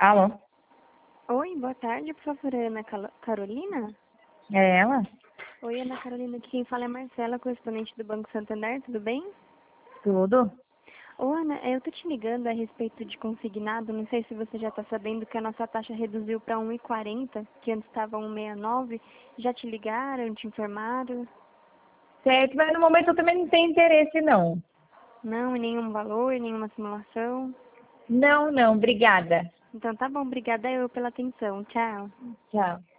Alô? Oi, boa tarde, por favor, Ana Carolina? É ela? Oi, Ana Carolina, aqui quem fala é Marcela, correspondente do Banco Santander, tudo bem? Tudo? Ô, Ana, eu tô te ligando a respeito de consignado, não sei se você já tá sabendo que a nossa taxa reduziu para 1,40, que antes estava 1,69. Já te ligaram, te informaram? Certo, mas no momento eu também não tenho interesse, não. Não, em nenhum valor, em nenhuma simulação? Não, obrigada. Então tá bom, obrigada eu pela atenção, tchau. Tchau.